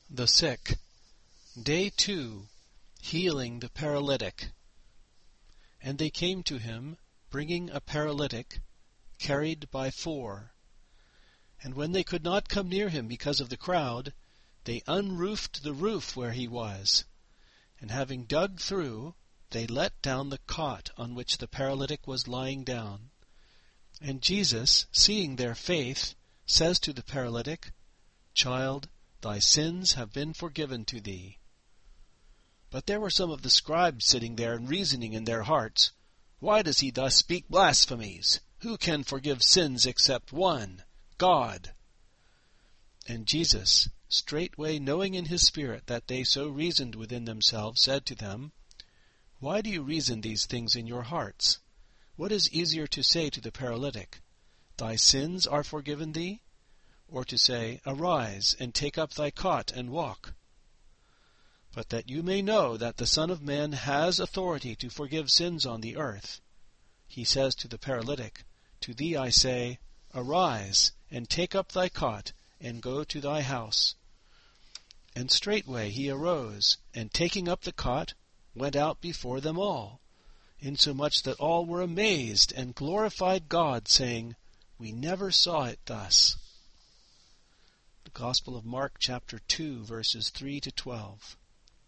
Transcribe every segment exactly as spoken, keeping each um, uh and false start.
The sick. Day two. Healing the paralytic. And they came to him, bringing a paralytic, carried by four. And when they could not come near him because of the crowd, they unroofed the roof where he was. And having dug through, they let down the cot on which the paralytic was lying down. And Jesus, seeing their faith, says to the paralytic, "Child, thy sins have been forgiven to thee." But there were some of the scribes sitting there and reasoning in their hearts, "Why does he thus speak blasphemies? Who can forgive sins except one, God?" And Jesus, straightway knowing in his spirit that they so reasoned within themselves, said to them, "Why do you reason these things in your hearts? What is easier to say to the paralytic, 'Thy sins are forgiven thee,' or to say, 'Arise, and take up thy cot and walk'? But that you may know that the Son of Man has authority to forgive sins on the earth, he says to the paralytic, 'To thee I say, Arise, and take up thy cot, and go to thy house.' And straightway he arose, and taking up the cot, went out before them all, insomuch that all were amazed, and glorified God, saying, 'We never saw it thus.'" The Gospel of Mark, chapter two, verses three to twelve.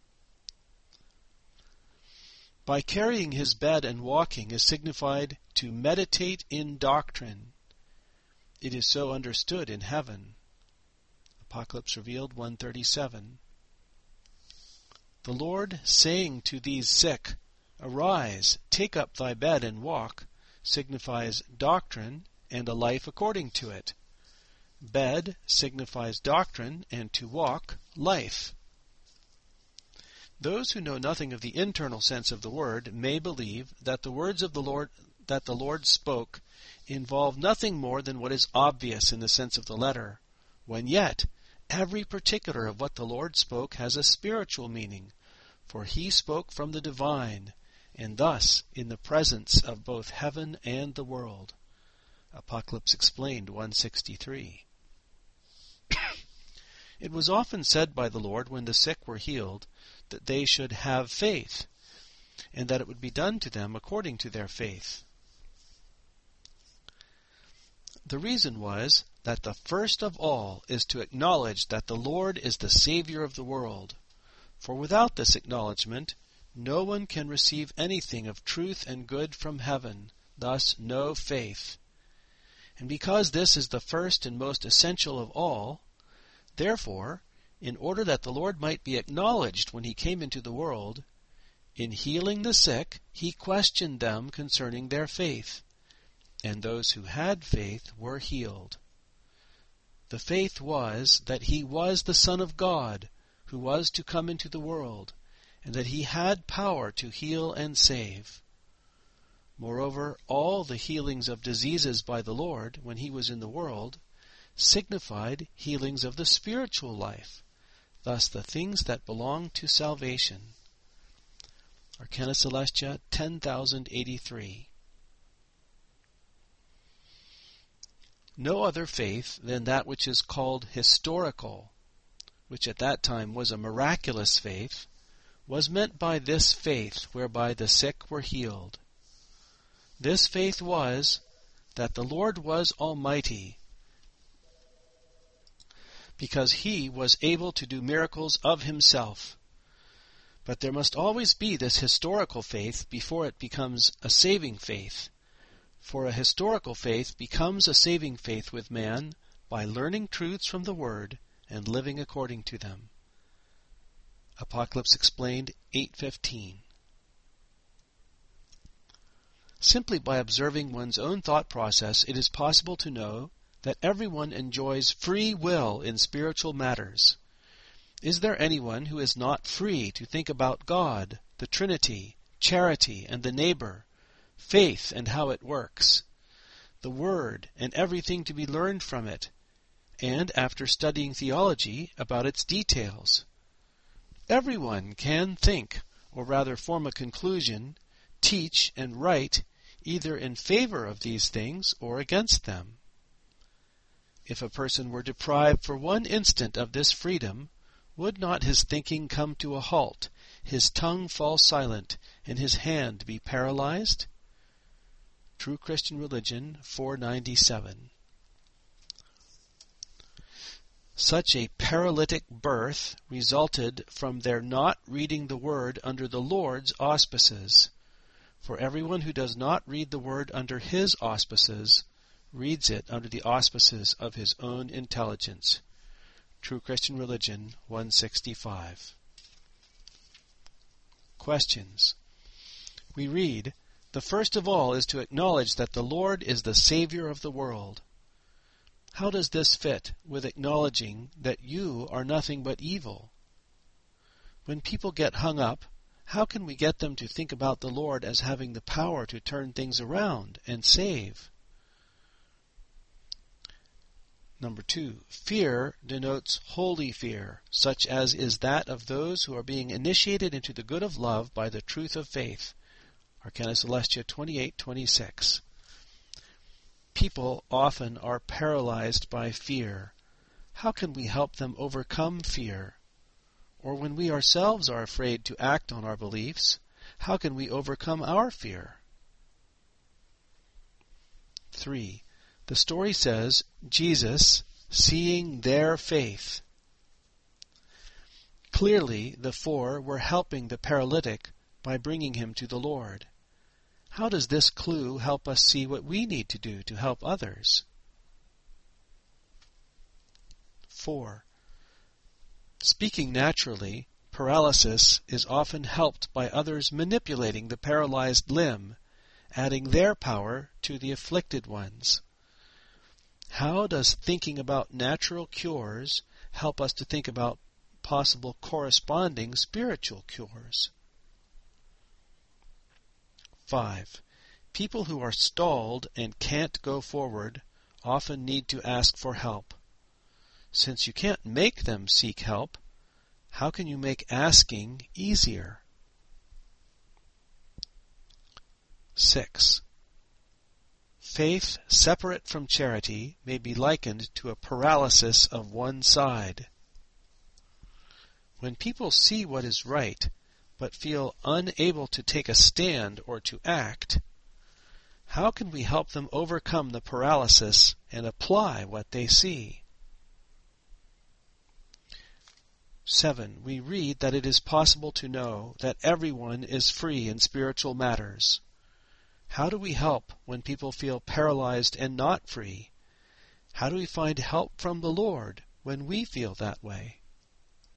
By carrying his bed and walking is signified to meditate in doctrine. It is so understood in heaven. Apocalypse Revealed one thirty-seven. The Lord saying to these sick, "Arise, take up thy bed and walk," signifies doctrine and a life according to it. Bed signifies doctrine, and to walk, life. Those who know nothing of the internal sense of the word may believe that the words of the Lord that the Lord spoke involve nothing more than what is obvious in the sense of the letter, when yet every particular of what the Lord spoke has a spiritual meaning, for he spoke from the divine, and thus in the presence of both heaven and the world. Apocalypse Explained one sixty-three. It was often said by the Lord when the sick were healed that they should have faith, and that it would be done to them according to their faith. The reason was that the first of all is to acknowledge that the Lord is the Savior of the world, for without this acknowledgement no one can receive anything of truth and good from heaven, thus no faith. And because this is the first and most essential of all, therefore, in order that the Lord might be acknowledged when he came into the world, in healing the sick, he questioned them concerning their faith, and those who had faith were healed. The faith was that he was the Son of God, who was to come into the world, and that he had power to heal and save. Moreover, all the healings of diseases by the Lord, when he was in the world, signified healings of the spiritual life, thus the things that belong to salvation. Arcana Celestia ten thousand eighty-three. No other faith than that which is called historical, which at that time was a miraculous faith, was meant by this faith whereby the sick were healed. This faith was that the Lord was almighty, because he was able to do miracles of himself. But there must always be this historical faith before it becomes a saving faith. For a historical faith becomes a saving faith with man by learning truths from the Word and living according to them. Apocalypse Explained eight fifteen. Simply by observing one's own thought process, it is possible to know that everyone enjoys free will in spiritual matters. Is there anyone who is not free to think about God, the Trinity, charity, and the neighbor, faith and how it works, the Word and everything to be learned from it, and after studying theology, about its details? Everyone can think, or rather form a conclusion, teach, and write either in favor of these things or against them. If a person were deprived for one instant of this freedom, would not his thinking come to a halt, his tongue fall silent, and his hand be paralyzed? True Christian Religion, four ninety-seven. Such a paralytic birth resulted from their not reading the Word under the Lord's auspices. For everyone who does not read the Word under His auspices reads it under the auspices of his own intelligence. True Christian Religion, one sixty-five. Questions. We read, "The first of all is to acknowledge that the Lord is the Savior of the world." How does this fit with acknowledging that you are nothing but evil? When people get hung up, how can we get them to think about the Lord as having the power to turn things around and save? Number two, fear denotes holy fear, such as is that of those who are being initiated into the good of love by the truth of faith. Arcana Celestia twenty-eight twenty-six. People often are paralyzed by fear. How can we help them overcome fear? Or when we ourselves are afraid to act on our beliefs, how can we overcome our fear? Three. The story says, Jesus, seeing their faith. Clearly, the four were helping the paralytic by bringing him to the Lord. How does this clue help us see what we need to do to help others? Four. Speaking naturally, paralysis is often helped by others manipulating the paralyzed limb, adding their power to the afflicted one's. How does thinking about natural cures help us to think about possible corresponding spiritual cures? Five. People who are stalled and can't go forward often need to ask for help. Since you can't make them seek help, how can you make asking easier? Six. Faith separate from charity may be likened to a paralysis of one side. When people see what is right, but feel unable to take a stand or to act, how can we help them overcome the paralysis and apply what they see? Seven. We read that it is possible to know that everyone is free in spiritual matters. How do we help when people feel paralyzed and not free? How do we find help from the Lord when we feel that way?